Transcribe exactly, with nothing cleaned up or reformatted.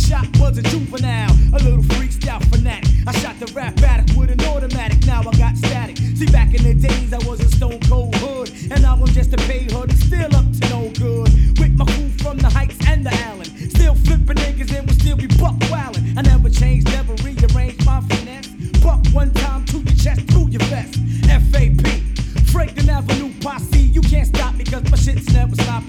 shot was a juvenile, a little freaked out fanatic. I shot the rap addict with an automatic, now I got static. See, back in the days I was a stone cold hood, and I was just a pay hood, still up to